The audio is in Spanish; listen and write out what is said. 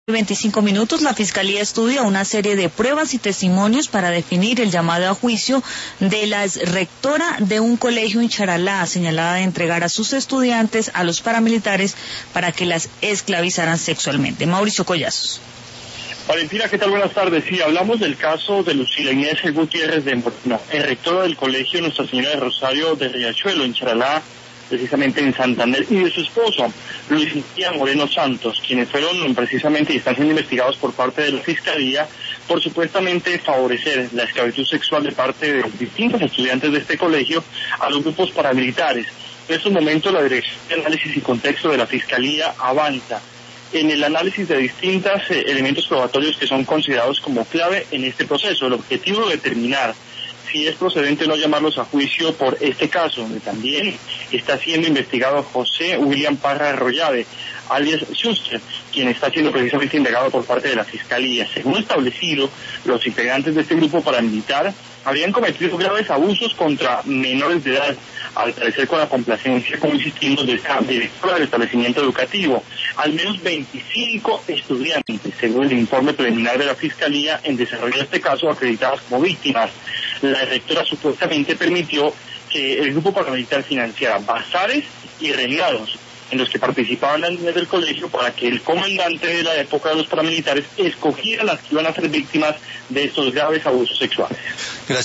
25 minutos, la Fiscalía estudia una serie de pruebas y testimonios para definir el llamado a juicio de la rectora de un colegio en Charalá, señalada de entregar a sus estudiantes a los paramilitares para que las esclavizaran sexualmente. Mauricio Collazos. Valentina, ¿qué tal? Buenas tardes. Sí, hablamos del caso de Lucila Inés Gutiérrez de Moreno, rectora del colegio Nuestra Señora de Rosario de Riachuelo, en Charalá, precisamente en Santander, y de su esposo, Luis Moreno Santos, quienes fueron precisamente y están siendo investigados por parte de la Fiscalía por supuestamente favorecer la esclavitud sexual de parte de distintos estudiantes de este colegio a los grupos paramilitares. En estos momentos la Dirección de Análisis y Contexto de la Fiscalía avanza en el análisis de distintos elementos probatorios que son considerados como clave en este proceso. El objetivo de determinar si es procedente o no llamarlos a juicio por este caso, donde también está siendo investigado José William Parra Arroyave, alias Schuster, quien está siendo precisamente indagado por parte de la Fiscalía. Según establecido, los integrantes de este grupo paramilitar habrían cometido graves abusos contra menores de edad, al parecer con la complacencia, como insistimos, de esta directora del establecimiento educativo. Al menos 25 estudiantes, según el informe preliminar de la Fiscalía, en desarrollo de este caso, acreditadas como víctimas. La rectora supuestamente permitió que el grupo paramilitar financiara bazares y regalos en los que participaban las niñas del colegio para que el comandante de la época de los paramilitares escogiera las que iban a ser víctimas de estos graves abusos sexuales.